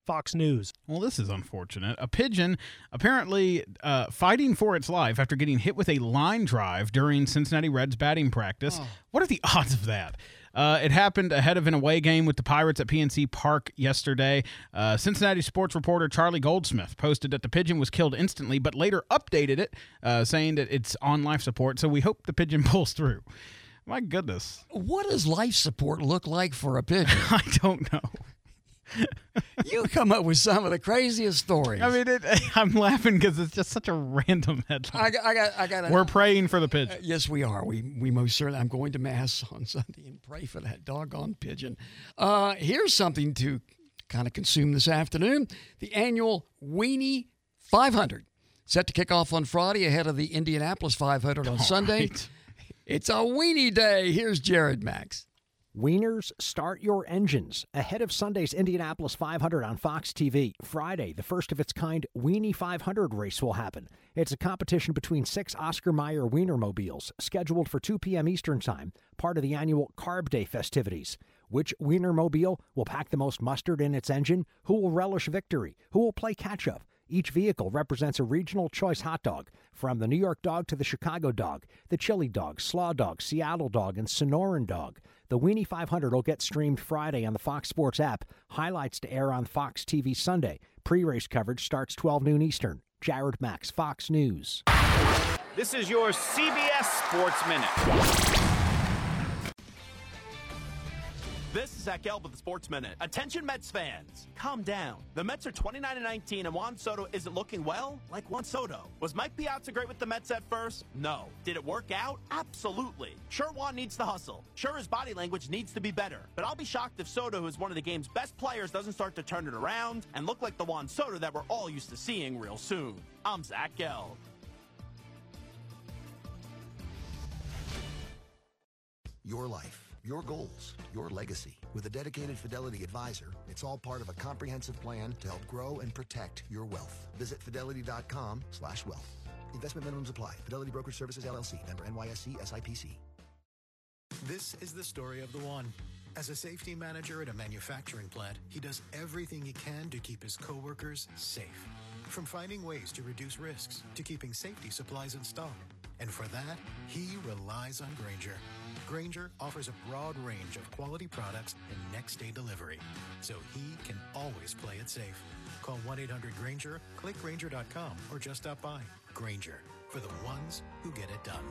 Speaker 6: Fox News.
Speaker 5: Well, this is unfortunate. A pigeon apparently uh, fighting for its life after getting hit with a line drive during Cincinnati Reds batting practice. Oh. What are the odds of that? Uh, it happened ahead of an away game with the Pirates at P N C Park yesterday. Uh, Cincinnati sports reporter Charlie Goldsmith posted that the pigeon was killed instantly, but later updated it, uh, saying that it's on life support, so we hope the pigeon pulls through. My goodness.
Speaker 3: What does life support look like for a pigeon?
Speaker 5: I don't know.
Speaker 3: You come up with some of the craziest stories.
Speaker 5: I mean, it, I'm laughing because it's just such a random headline.
Speaker 3: I got, I got, I got.
Speaker 5: We're praying for the pigeon.
Speaker 3: Uh, yes, we are. We, we most certainly. I'm going to mass on Sunday and pray for that doggone pigeon. Uh, here's something to kind of consume this afternoon: the annual Weenie five hundred, set to kick off on Friday ahead of the Indianapolis five hundred on All Sunday. Right. It's a Weenie Day. Here's Jared Max.
Speaker 7: Wieners, start your engines. Ahead of Sunday's Indianapolis five hundred on Fox T V, Friday, the first of its kind Weenie five hundred race will happen. It's a competition between six Oscar Mayer Wienermobiles, scheduled for two p.m. Eastern Time, part of the annual Carb Day festivities. Which Wienermobile will pack the most mustard in its engine? Who will relish victory? Who will play catch-up? Each vehicle represents a regional choice hot dog, from the New York dog to the Chicago dog, the Chili dog, Slaw dog, Seattle dog, and Sonoran dog. The Weenie five hundred will get streamed Friday on the Fox Sports app. Highlights to air on Fox T V Sunday. Pre-race coverage starts twelve noon Eastern. Jared Max, Fox News.
Speaker 4: This is your C B S Sports Minute. This is Zach Gelb with the Sports Minute. Attention Mets fans, calm down. The Mets are twenty-nine and nineteen, and Juan Soto isn't looking well like Juan Soto. Was Mike Piazza great with the Mets at first? No. Did it work out? Absolutely. Sure, Juan needs to hustle. Sure, his body language needs to be better. But I'll be shocked if Soto, who is one of the game's best players, doesn't start to turn it around and look like the Juan Soto that we're all used to seeing real soon. I'm Zach Gelb.
Speaker 8: Your life. Your goals, your legacy. With a dedicated Fidelity advisor, it's all part of a comprehensive plan to help grow and protect your wealth. Visit fidelity.com slash wealth. Investment minimums apply. Fidelity Brokerage Services, L L C. Member N Y S E S I P C.
Speaker 9: This is the story of the one. As a safety manager at a manufacturing plant, he does everything he can to keep his coworkers safe. From finding ways to reduce risks to keeping safety supplies in stock. And for that, he relies on Grainger. Grainger offers a broad range of quality products and next-day delivery, so he can always play it safe. Call one eight hundred Grainger, click Grainger dot com, or just stop by. Grainger, for the ones who get it done.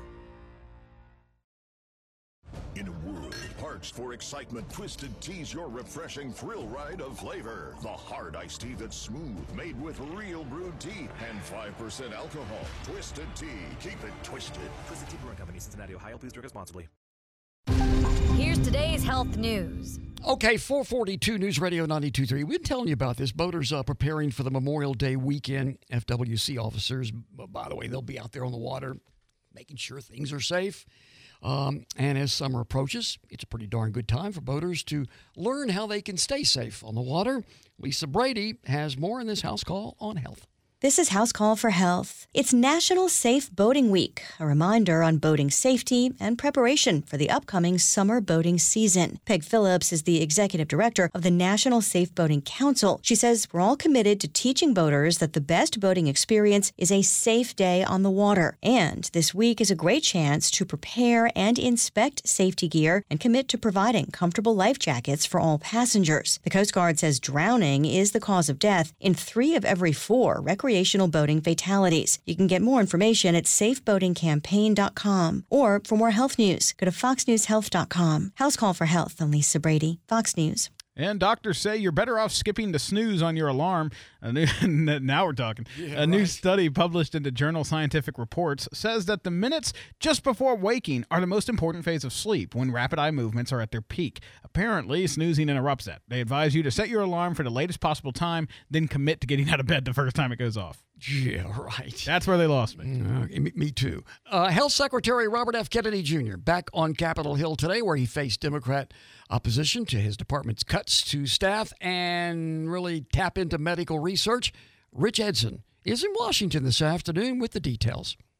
Speaker 10: In a world parched for excitement, Twisted Tea's your refreshing thrill ride of flavor. The hard iced tea that's smooth, made with real brewed tea and five percent alcohol. Twisted Tea. Keep it twisted.
Speaker 11: Twisted Tea Brewing Company, Cincinnati, Ohio. Please drink responsibly.
Speaker 12: Here's today's health news.
Speaker 3: Okay, four forty-two News Radio ninety-two point three. We've been telling you about this. Boaters uh, preparing for the Memorial Day weekend. F W C officers, by the way, they'll be out there on the water making sure things are safe. Um, and as summer approaches, it's a pretty darn good time for boaters to learn how they can stay safe on the water. Lisa Brady has more in this house call on health.
Speaker 13: This is House Call for Health. It's National Safe Boating Week, a reminder on boating safety and preparation for the upcoming summer boating season. Peg Phillips is the executive director of the National Safe Boating Council. She says we're all committed to teaching boaters that the best boating experience is a safe day on the water. And this week is a great chance to prepare and inspect safety gear and commit to providing comfortable life jackets for all passengers. The Coast Guard says drowning is the cause of death in three of every four recreational Recreational boating fatalities. You can get more information at safe boating campaign dot com. Or for more health news, go to fox news health dot com. House Call for Health. I'm Lisa Brady, Fox News.
Speaker 5: And doctors say you're better off skipping the snooze on your alarm. A new, now we're talking. Yeah, a right. new study published in the journal Scientific Reports says that the minutes just before waking are the most important phase of sleep when rapid eye movements are at their peak. Apparently, snoozing interrupts that. They advise you to set your alarm for the latest possible time, then commit to getting out of bed the first time it goes off.
Speaker 3: Yeah, right.
Speaker 5: That's where they lost me.
Speaker 3: Mm, me, me too. Uh, Health Secretary Robert F. Kennedy Junior back on Capitol Hill today, where he faced Democrat opposition to his department's cuts to staff and really tap into medical research. Rich Edson is in Washington this afternoon with the details.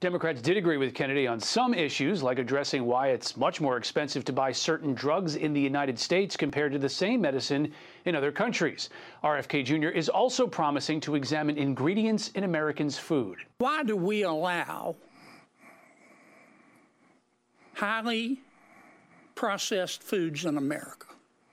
Speaker 1: Democrats did agree with Kennedy on some issues, like addressing why it's much more expensive to buy certain drugs in the United States compared to the same medicine in other countries. R F K Junior is also promising to examine ingredients in Americans' food.
Speaker 2: Why do we allow highly processed foods in America?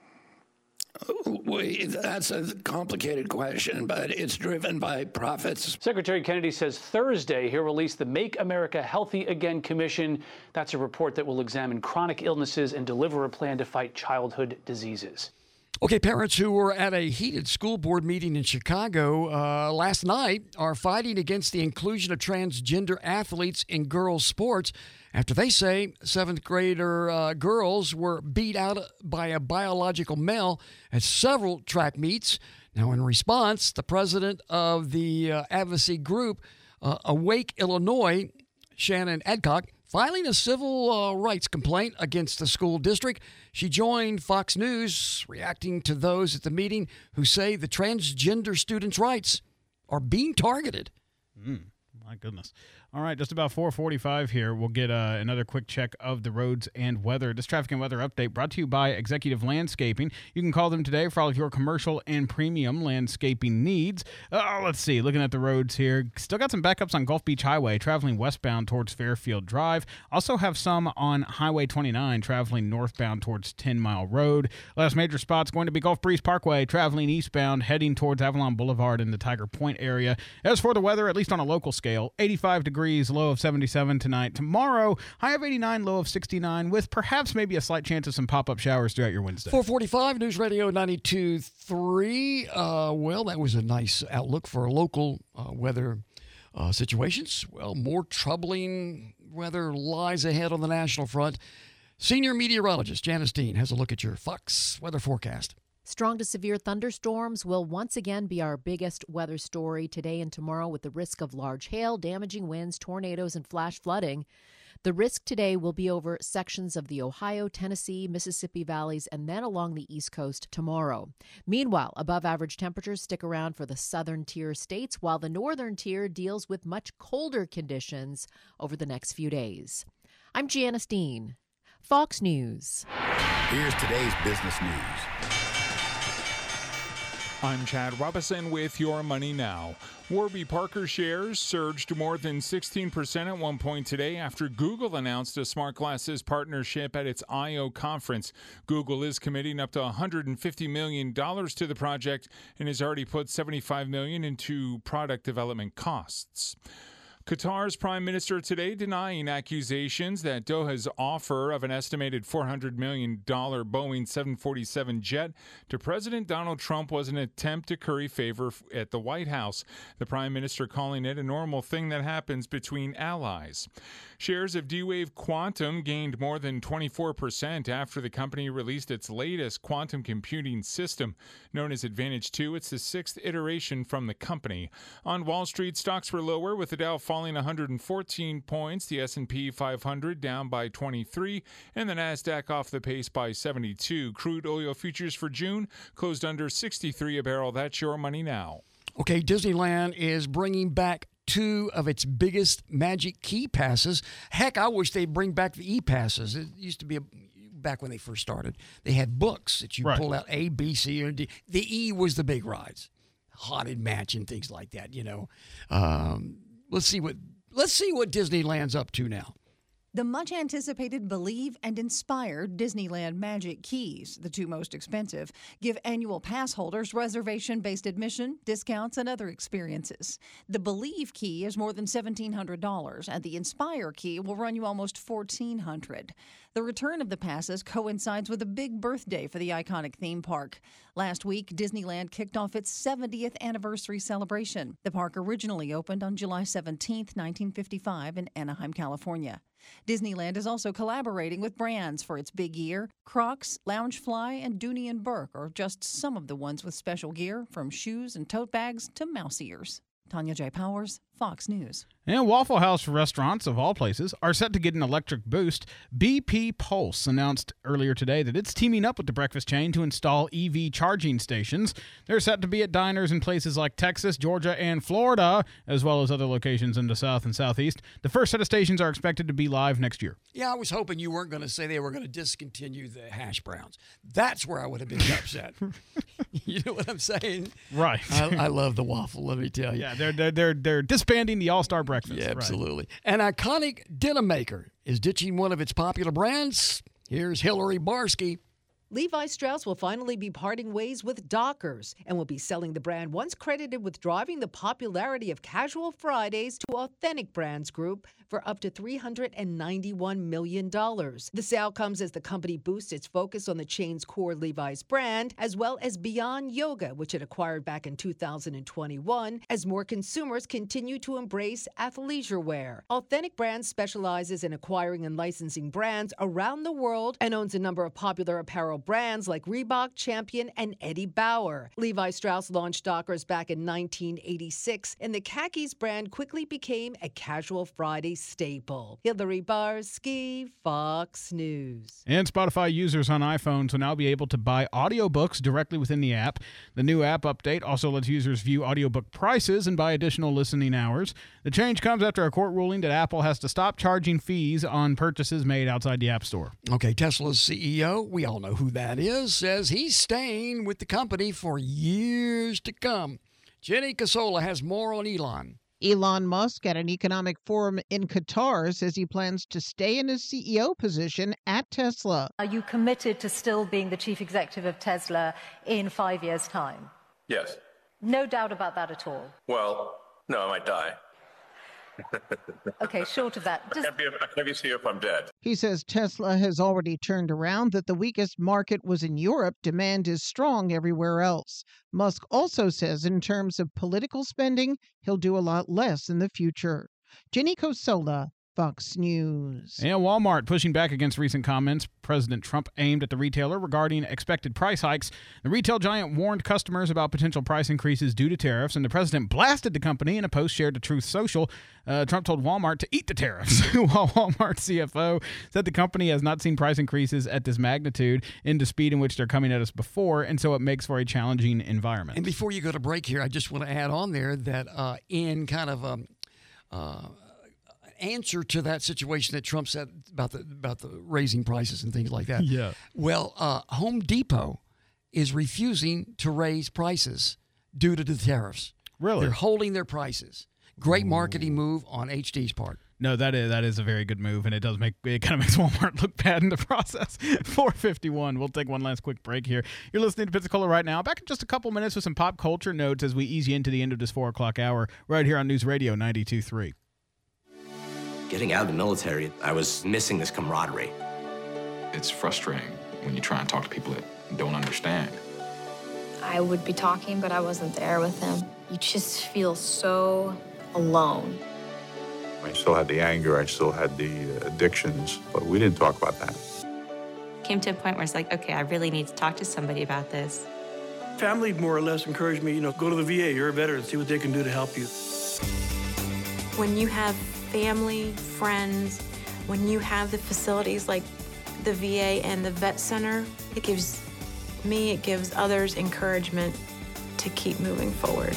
Speaker 14: We, that's a complicated question, but it's driven by profits.
Speaker 1: Secretary Kennedy says Thursday he'll release the Make America Healthy Again Commission. That's a report that will examine chronic illnesses and deliver a plan to fight childhood diseases.
Speaker 3: Okay, parents who were at a heated school board meeting in Chicago uh, last night are fighting against the inclusion of transgender athletes in girls' sports after they say seventh grader uh, girls were beat out by a biological male at several track meets. Now, in response, the president of the uh, advocacy group, uh, Awake Illinois, Shannon Adcock, filing a civil uh, rights complaint against the school district. She joined Fox News, reacting to those at the meeting who say the transgender students' rights are being targeted.
Speaker 5: Mm, my goodness. All right, just about four forty-five here. We'll get uh, another quick check of the roads and weather. This traffic and weather update brought to you by Executive Landscaping. You can call them today for all of your commercial and premium landscaping needs. Uh, let's see, looking at the roads here. Still got some backups on Gulf Beach Highway, traveling westbound towards Fairfield Drive. Also have some on Highway twenty-nine, traveling northbound towards ten Mile Road. Last major spot's going to be Gulf Breeze Parkway, traveling eastbound, heading towards Avalon Boulevard in the Tiger Point area. As for the weather, at least on a local scale, eighty-five degrees. Low of seventy-seven tonight. Tomorrow, high of eighty-nine, low of sixty-nine, with perhaps maybe a slight chance of some pop-up showers throughout your Wednesday.
Speaker 3: four forty-five, News Radio ninety-two point three. Uh, well, that was a nice outlook for local uh, weather uh, situations. Well, more troubling weather lies ahead on the national front. Senior meteorologist Janice Dean has a look at your Fox weather forecast.
Speaker 15: Strong to severe thunderstorms will once again be our biggest weather story today and tomorrow, with the risk of large hail, damaging winds, tornadoes, and flash flooding. The risk today will be over sections of the Ohio, Tennessee, Mississippi valleys, and then along the East Coast tomorrow. Meanwhile, above-average temperatures stick around for the southern tier states, while the northern tier deals with much colder conditions over the next few days. I'm Janice Dean, Fox News.
Speaker 18: Here's today's business news.
Speaker 19: I'm Chad Robinson with Your Money Now. Warby Parker shares surged more than sixteen percent at one point today after Google announced a smart glasses partnership at its I O conference. Google is committing up to one hundred fifty million dollars to the project and has already put seventy-five million dollars into product development costs. Qatar's prime minister today denying accusations that Doha's offer of an estimated four hundred million dollars Boeing seven forty-seven jet to President Donald Trump was an attempt to curry favor at the White House. The prime minister calling it a normal thing that happens between allies. Shares of D-Wave Quantum gained more than twenty-four percent after the company released its latest quantum computing system. Known as Advantage two, it's the sixth iteration from the company. On Wall Street, stocks were lower, with the Dow falling one hundred fourteen points, the S and P five hundred down by twenty-three, and the NASDAQ off the pace by seventy-two. Crude oil futures for June closed under sixty-three a barrel. That's Your Money Now.
Speaker 3: Okay, Disneyland is bringing back two of its biggest Magic Key passes. Heck, I wish they'd bring back the E-passes. It used to be a, back when they first started. They had books that you
Speaker 5: Right.
Speaker 3: pull out A, B, C, or D. The E was the big rides, Haunted Mansion, things like that. You know, um, let's see what let's see what Disneyland's up to now.
Speaker 20: The much-anticipated Believe and Inspire Disneyland Magic Keys, the two most expensive, give annual pass holders reservation-based admission, discounts, and other experiences. The Believe key is more than seventeen hundred dollars, and the Inspire key will run you almost fourteen hundred dollars. The return of the passes coincides with a big birthday for the iconic theme park. Last week, Disneyland kicked off its seventieth anniversary celebration. The park originally opened on July seventeenth, nineteen fifty-five in Anaheim, California. Disneyland is also collaborating with brands for its big year. Crocs, Loungefly, and Dooney and Burke are just some of the ones with special gear, from shoes and tote bags to mouse ears. Tanya J. Powers, Fox News.
Speaker 5: And Waffle House restaurants, of all places, are set to get an electric boost. B P Pulse announced earlier today that it's teaming up with the breakfast chain to install E V charging stations. They're set to be at diners in places like Texas, Georgia, and Florida, as well as other locations in the South and Southeast. The first set of stations are expected to be live next year.
Speaker 3: Yeah, I was hoping you weren't going to say they were going to discontinue the hash browns. That's where I would have been upset. You know what I'm saying?
Speaker 5: Right.
Speaker 3: I, I love the waffle, let me tell you.
Speaker 5: Yeah, they're they're they're, they're disbanding the All-Star Breakfast.
Speaker 3: Yeah,
Speaker 5: right.
Speaker 3: absolutely. An iconic denim maker is ditching one of its popular brands. Here's Hillary Barsky.
Speaker 15: Levi Strauss will finally be parting ways with Dockers and will be selling the brand once credited with driving the popularity of Casual Fridays to Authentic Brands Group for up to three hundred ninety-one million dollars. The sale comes as the company boosts its focus on the chain's core Levi's brand, as well as Beyond Yoga, which it acquired back in two thousand twenty-one, as more consumers continue to embrace athleisure wear. Authentic Brands specializes in acquiring and licensing brands around the world and owns a number of popular apparel brands like Reebok, Champion, and Eddie Bauer. Levi Strauss launched Dockers back in nineteen eighty-six, and the khakis brand quickly became a Casual Friday staple. Hillary Barsky, Fox News.
Speaker 5: And Spotify users on iPhones will now be able to buy audiobooks directly within the app. The new app update also lets users view audiobook prices and buy additional listening hours. The change comes after a court ruling that Apple has to stop charging fees on purchases made outside the App Store.
Speaker 3: Okay, Tesla's C E O, we all know who that is, says he's staying with the company for years to come. Jenny Casola has more on Elon.
Speaker 21: Elon Musk at an economic forum in Qatar says he plans to stay in his C E O position at Tesla.
Speaker 22: Are you committed to still being the chief executive of Tesla in five years' time?
Speaker 23: Yes.
Speaker 22: No doubt about that at all.
Speaker 23: Well, no, I might die.
Speaker 22: Okay, short of that.
Speaker 23: I can't be, I can't be C E O if I'm dead.
Speaker 21: He says Tesla has already turned around, that the weakest market was in Europe. Demand is strong everywhere else. Musk also says in terms of political spending, he'll do a lot less in the future. Jenny Cosola, Fox News.
Speaker 5: And Walmart pushing back against recent comments President Trump aimed at the retailer regarding expected price hikes. The retail giant warned customers about potential price increases due to tariffs, and the president blasted the company in a post shared to Truth Social. Uh, Trump told Walmart to eat the tariffs, while Walmart C F O said the company has not seen price increases at this magnitude in the speed in which they're coming at us before, and so it makes for a challenging environment.
Speaker 3: And before you go to break here, I just want to add on there that uh, in kind of um, uh, answer to that situation that Trump said about the about the raising prices and things like that.
Speaker 5: Yeah.
Speaker 3: Well, uh, Home Depot is refusing to raise prices due to the tariffs.
Speaker 5: Really?
Speaker 3: They're holding their prices. Great marketing move on H D's part.
Speaker 5: No, that is that is a very good move, and it does make it kind of makes Walmart look bad in the process. four fifty-one. We'll take one last quick break here. You're listening to Pensacola right now. Back in just a couple minutes with some pop culture notes as we ease you into the end of this four o'clock hour right here on News Radio ninety-two point three.
Speaker 11: Getting out of the military, I was missing this camaraderie.
Speaker 24: It's frustrating when you try and talk to people that don't understand.
Speaker 25: I would be talking, but I wasn't there with them. You just feel so alone.
Speaker 26: I still had the anger, I still had the addictions, but we didn't talk about that.
Speaker 27: Came to a point where it's like, okay, I really need to talk to somebody about this.
Speaker 28: Family more or less encouraged me, you know, go to the V A, you're a veteran, see what they can do to help you.
Speaker 29: When you have family, friends, when you have the facilities like the V A and the vet center, it gives me, it gives others encouragement to keep moving forward.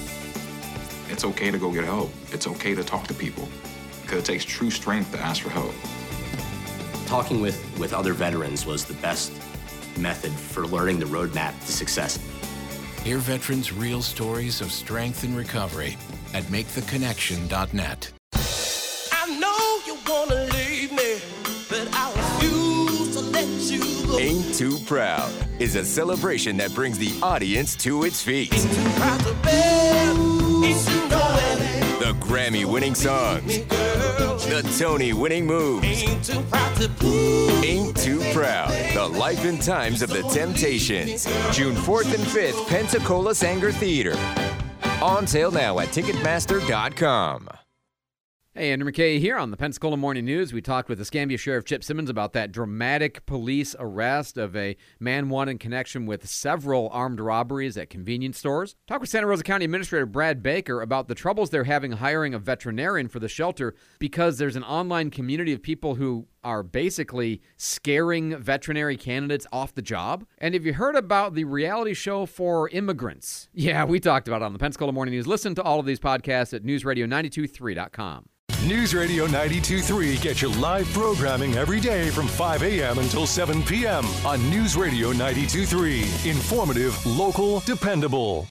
Speaker 24: It's okay to go get help. It's okay to talk to people because it takes true strength to ask for help.
Speaker 11: Talking with, with other veterans was the best method for learning the roadmap to success.
Speaker 30: Hear veterans' real stories of strength and recovery at make the connection dot net.
Speaker 17: I know you wanna leave me, but I refuse to let you go.
Speaker 31: Ain't Too Proud is a celebration that brings the audience to its feet.
Speaker 17: Ain't too proud to bear, ain't too knowing.
Speaker 31: The Grammy-winning songs, the Tony-winning moves.
Speaker 17: Ain't too proud to be.
Speaker 31: Ain't Too Proud, the life and times of the Temptations. June fourth and fifth, Pensacola Sanger Theater. On sale now at Ticketmaster dot com.
Speaker 2: Hey, Andrew McKay here on the Pensacola Morning News. We talked with Escambia Sheriff Chip Simmons about that dramatic police arrest of a man wanted in connection with several armed robberies at convenience stores. Talk with Santa Rosa County Administrator Brad Baker about the troubles they're having hiring a veterinarian for the shelter because there's an online community of people who are basically scaring veterinary candidates off the job. And have you heard about the reality show for immigrants? Yeah, we talked about it on the Pensacola Morning News. Listen to all of these podcasts at news radio nine two three dot com.
Speaker 4: News Radio ninety-two point three gets you live programming every day from five a.m. until seven p.m. on News Radio ninety-two point three. Informative, local, dependable.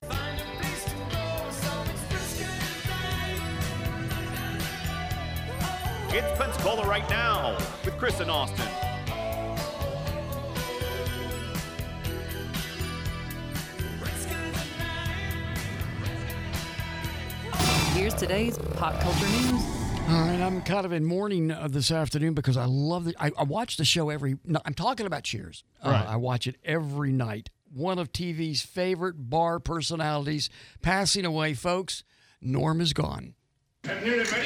Speaker 6: It's Pensacola Right Now with Chris and Austin.
Speaker 7: Here's today's pop culture news.
Speaker 3: All right, I'm kind of in mourning uh, this afternoon because I love the. I, I watch the show every. No, I'm talking about Cheers. Uh,
Speaker 5: Right.
Speaker 3: I watch it every night. One of T V's favorite bar personalities passing away, folks. Norm is gone.
Speaker 8: I'm nearly ready.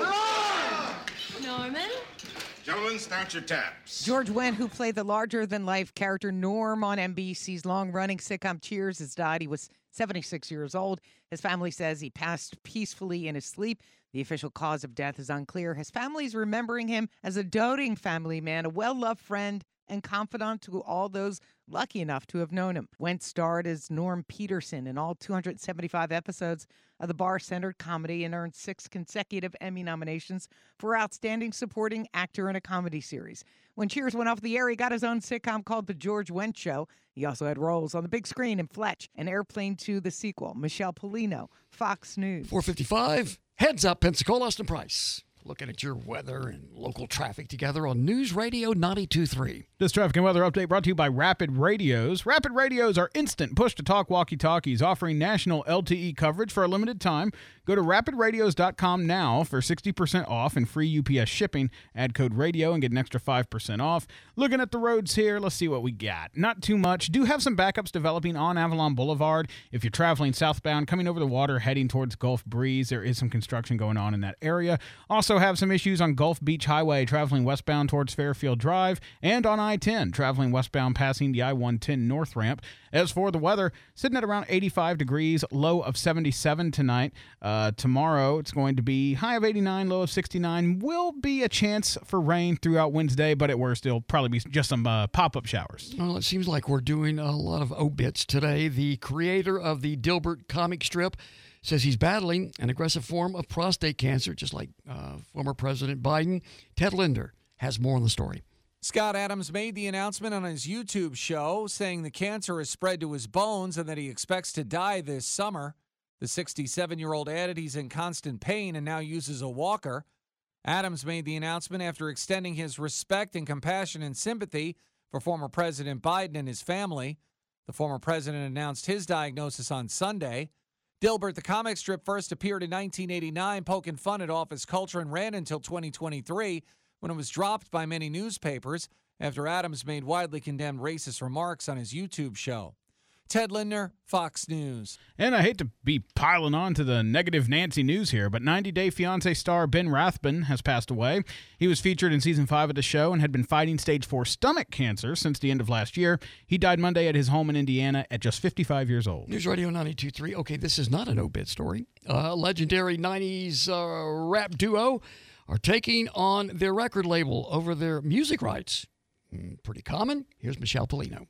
Speaker 8: Oh!
Speaker 9: Norman?
Speaker 8: Gentlemen, start your taps.
Speaker 20: George Wendt, who played the larger-than-life character Norm on N B C's long-running sitcom Cheers, has died. He was seventy-six years old. His family says he passed peacefully in his sleep. The official cause of death is unclear. His family is remembering him as a doting family man, a well-loved friend, and confidant to all those lucky enough to have known him. Wendt starred as Norm Peterson in all two hundred seventy-five episodes of the bar-centered comedy and earned six consecutive Emmy nominations for Outstanding Supporting Actor in a Comedy Series. When Cheers went off the air, he got his own sitcom called The George Wendt Show. He also had roles on the big screen in Fletch and Airplane two, the sequel. Michelle Polino, Fox News.
Speaker 3: four fifty-five. Heads up, Pensacola, Austin Price. Looking at your weather and local traffic together on News Radio ninety-two point three.
Speaker 5: This traffic and weather update brought to you by Rapid Radios. Rapid Radios are instant push-to-talk walkie-talkies offering national L T E coverage for a limited time. Go to rapid radios dot com now for sixty percent off and free U P S shipping. Add code radio and get an extra five percent off. Looking at the roads here, let's see what we got. Not too much. Do have some backups developing on Avalon Boulevard. If you're traveling southbound, coming over the water, heading towards Gulf Breeze, there is some construction going on in that area. Also have some issues on Gulf Beach Highway, traveling westbound towards Fairfield Drive, and on I ten, traveling westbound passing the I one ten north ramp. As for the weather, sitting at around eighty-five degrees, low of seventy-seven tonight. Uh, tomorrow, it's going to be high of eighty-nine, low of sixty-nine. Will be a chance for rain throughout Wednesday, but it will still probably be just some uh, pop-up showers.
Speaker 3: Well, it seems like we're doing a lot of obits today. The creator of the Dilbert comic strip says he's battling an aggressive form of prostate cancer, just like uh, former President Biden. Ted Linder has more on the story.
Speaker 10: Scott Adams made the announcement on his YouTube show saying the cancer has spread to his bones and that he expects to die this summer. The sixty-seven-year-old added he's in constant pain and now uses a walker. Adams made the announcement after extending his respect and compassion and sympathy for former President Biden and his family. The former president announced his diagnosis on Sunday. Dilbert, the comic strip, first appeared in nineteen eighty-nine, poking fun at office culture, and ran until twenty twenty-three, when it was dropped by many newspapers after Adams made widely condemned racist remarks on his YouTube show. Ted Linder, Fox News.
Speaker 5: And I hate to be piling on to the negative Nancy news here, but ninety Day Fiancé star Ben Rathbun has passed away. He was featured in season five of the show and had been fighting stage four stomach cancer since the end of last year. He died Monday at his home in Indiana at just fifty-five years old.
Speaker 3: News Radio ninety-two point three. Okay, this is not an obit story. Uh, legendary nineties uh, rap duo are taking on their record label over their music rights. Mm, pretty common. Here's Michelle Polino.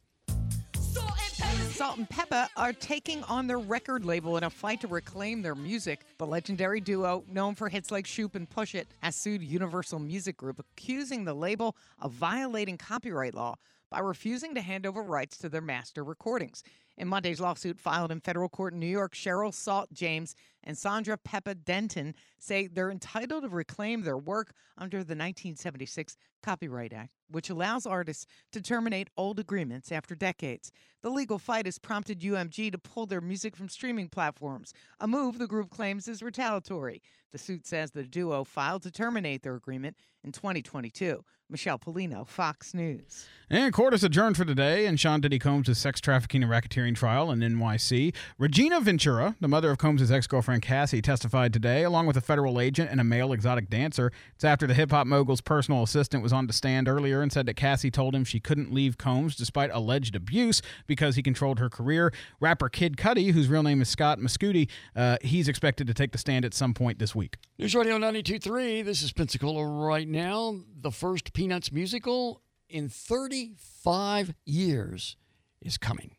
Speaker 20: Salt and Peppa are taking on their record label in a fight to reclaim their music. The legendary duo, known for hits like Shoop and Push It, has sued Universal Music Group, accusing the label of violating copyright law by refusing to hand over rights to their master recordings. In Monday's lawsuit filed in federal court in New York, Cheryl Salt James and Sandra Peppa Denton say they're entitled to reclaim their work under the nineteen seventy-six Copyright Act, which allows artists to terminate old agreements after decades. The legal fight has prompted U M G to pull their music from streaming platforms, a move the group claims is retaliatory. The suit says the duo filed to terminate their agreement in twenty twenty-two. Michelle Polino, Fox News.
Speaker 5: And court is adjourned for today in Sean Diddy Combs' sex trafficking and racketeering trial in N Y C. Regina Ventura, the mother of Combs' ex-girlfriend girlfriend Cassie testified today, along with a federal agent and a male exotic dancer. It's after the hip-hop mogul's personal assistant was on the stand earlier and said that Cassie told him she couldn't leave Combs despite alleged abuse because he controlled her career. Rapper Kid Cudi, whose real name is Scott Muscudi, uh, he's expected to take the stand at some point this week.
Speaker 3: News Radio ninety-two point three, this is Pensacola right now. The first Peanuts musical in thirty-five years is coming.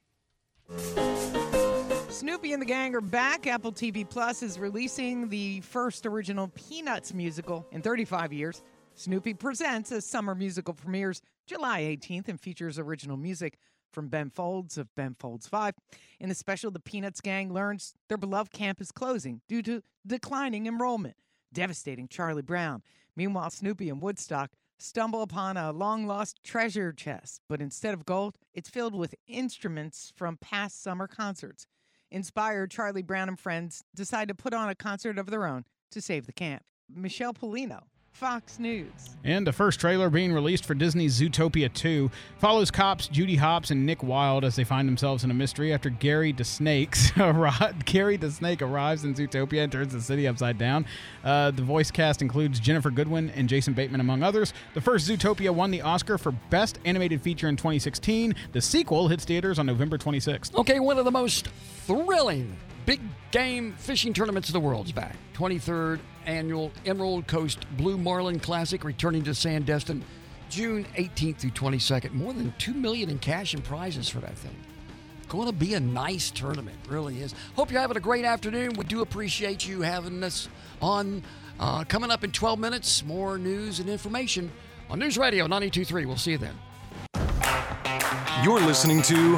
Speaker 1: Snoopy and the Gang are back. Apple T V Plus is releasing the first original Peanuts musical in thirty-five years. Snoopy Presents a summer musical premieres July eighteenth and features original music from Ben Folds of Ben Folds five. In the special, the Peanuts gang learns their beloved camp is closing due to declining enrollment, devastating Charlie Brown. Meanwhile, Snoopy and Woodstock stumble upon a long-lost treasure chest, but instead of gold, it's filled with instruments from past summer concerts. Inspired, Charlie Brown and friends decide to put on a concert of their own to save the camp. Michelle Polino, Fox News.
Speaker 5: And the first trailer being released for Disney's Zootopia two follows cops Judy Hopps and Nick Wilde as they find themselves in a mystery after Gary the Snakes Gary the Snake arrives in Zootopia and turns the city upside down. Uh, the voice cast includes Jennifer Goodwin and Jason Bateman, among others. The first Zootopia won the Oscar for Best Animated Feature in twenty sixteen. The sequel hits theaters on November twenty-sixth.
Speaker 3: Okay, one of the most thrilling big game fishing tournaments of the world is back. twenty-third Annual Emerald Coast Blue Marlin Classic returning to Sandestin June eighteenth through twenty-second. More than two million dollars in cash and prizes for that thing. Going to be a nice tournament, really is. Hope you're having a great afternoon. We do appreciate you having us on. Uh, coming up in twelve minutes, more news and information on News Radio ninety-two point three. We'll see you then.
Speaker 4: You're listening to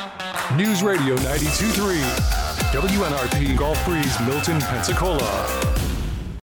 Speaker 4: News Radio ninety-two point three, W N R P Gulf Breeze, Milton, Pensacola.